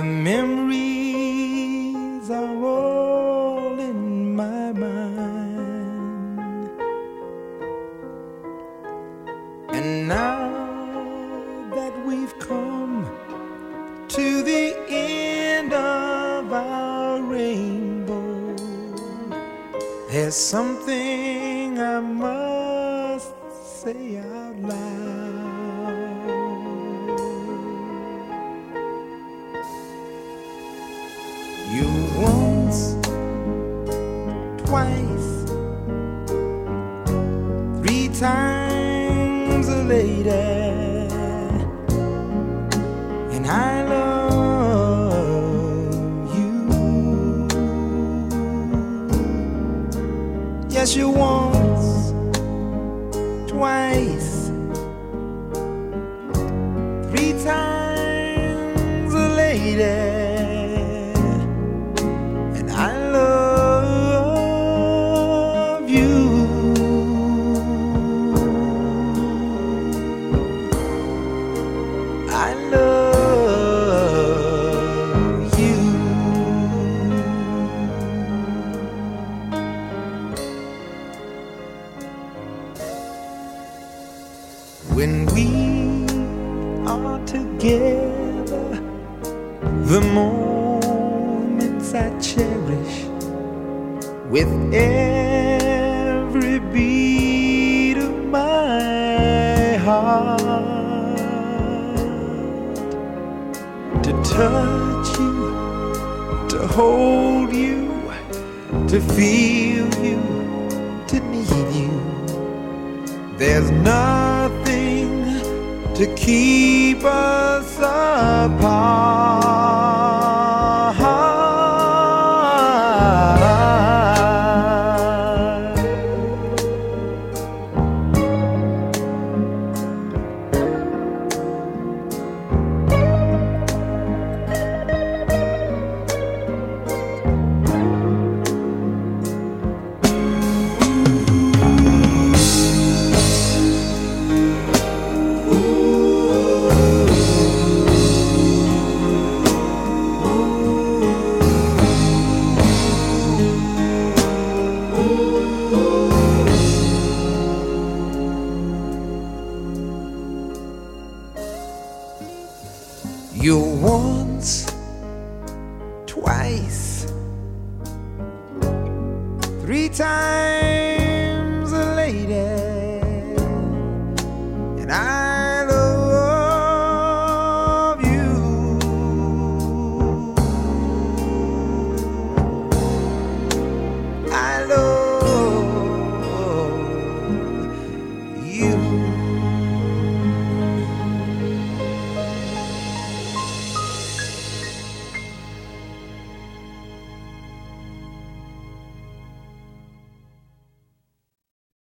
memories are all in my mind. And now that we've come to the end of our rainbow, there's something I must say out loud. You once, twice, 3 times a lady, and I love you. Yes, you once, twice, 3 times a lady, and I love you. I love you. When we are together, the moments I cherish with every beat of my heart. To touch you, to hold you, to feel you, to need you. There's nothing to keep us apart. You once, twice, 3 times